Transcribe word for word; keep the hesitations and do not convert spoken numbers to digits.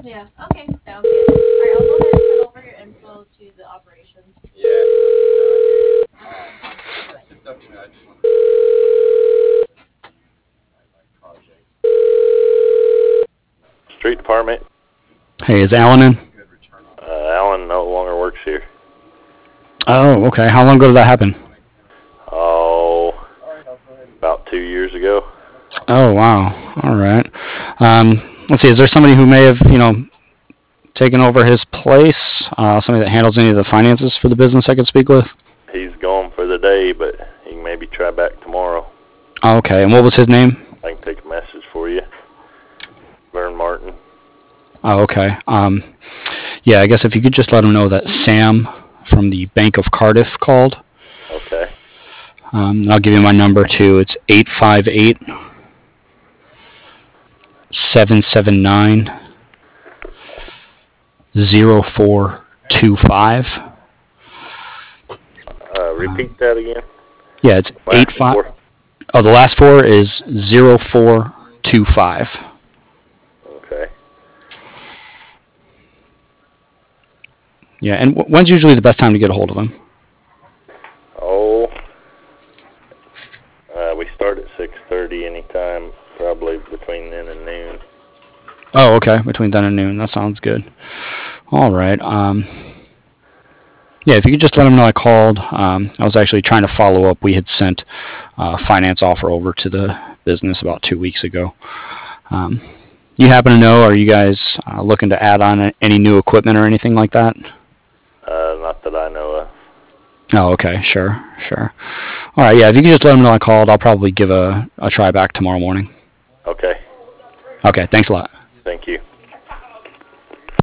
Yeah. Okay. Sounds good. All right. I'll go ahead and send over your info to the operations. Yeah. Um, that's just definitely. I just want to. My project. Street Department. Hey, is Alan in? Good return on. Uh, Alan no longer works here. Oh, okay. How long ago did that happen? Oh, about two years ago. Oh, wow. All right. Um, let's see. Is there somebody who may have, you know, taken over his place? Uh, somebody that handles any of the finances for the business I could speak with? He's gone for the day, but he can maybe try back tomorrow. Oh, okay. And what was his name? I can take a message for you. Vern Martin. Oh, okay. Um, yeah, I guess if you could just let him know that Sam from the Bank of Cardiff called. Okay. Um, and I'll give you my number too. It's eight five eight, seven seven nine, zero four two five. Uh, repeat that again. Yeah, it's Last eight five. four. Oh, the last four is zero four two five. Okay. Yeah, and w- when's usually the best time to get a hold of him? Oh, uh, we start at six thirty anytime, probably between then and noon. Oh, okay, between then and noon. That sounds good. All right. Um, yeah, if you could just let him know I called. Um, I was actually trying to follow up. We had sent a finance offer over to the business about two weeks ago. Um, you happen to know, are you guys uh, looking to add on any new equipment or anything like that? Uh, not that I know of. Oh, okay, sure, sure. All right, yeah, if you could just let him know I called, I'll probably give a, a try back tomorrow morning. Okay. Okay, thanks a lot. Thank you.